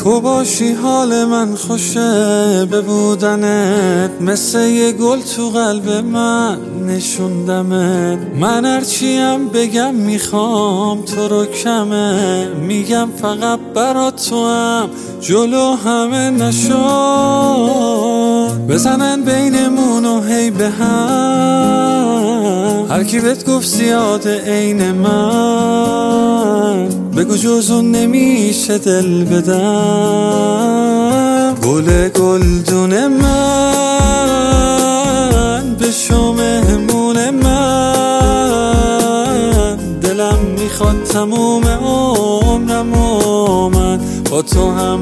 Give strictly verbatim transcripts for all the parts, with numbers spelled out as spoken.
تو باشی حال من خوشه، به بودنت مثل یه گل تو قلب من نشوندمت. من هرچیم بگم میخوام تو رو کمه، میگم فقط برا تو هم جلو همه نشو. بزنن بینمون و هی به هم، هر کی بهت گفت زیاده عین من، بگو جز اون نمیشه دل بدم. گل گلدون من، بشو مهمون من، دلم میخواد تموم عمرم و من با تو هم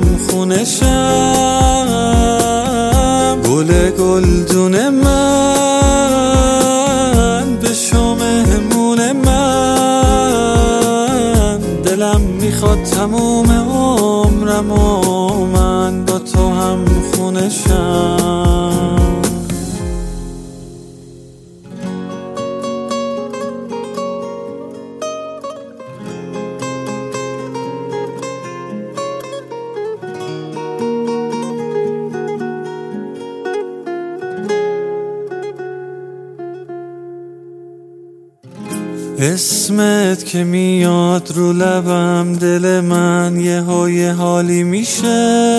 خونشم. گل گلدون من، بشو مهمون من، دلم میخواد تموم عمرم و من با تو هم خونشم. اسمت که میاد رو لبم، دل من یه های حالی میشه.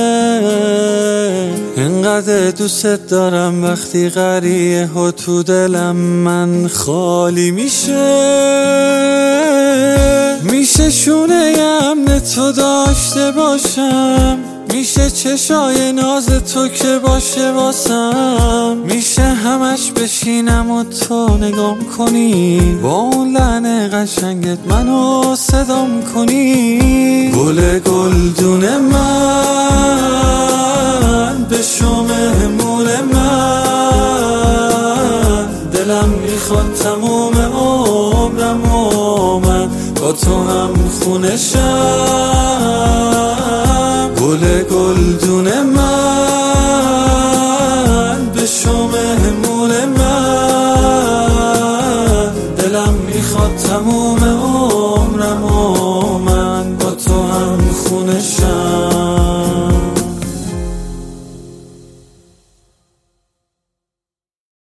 انقدر دوست دارم وقتی غریه ها تو دلم من خالی میشه. میشه شونه امن تو داشته باشم، میشه چشای ناز تو که باشه واسم، میشه همش بشینم و تو نگام کنی، با اون لحن قشنگت منو صدام کنی. گل گلدون من، بشو مهمون من، دلم میخواد تموم عمرم و من با تو هم خونشم. گل گلدون من، بشو مهمون من، دلم میخواد تموم عمرم و من با تو هم خونشم.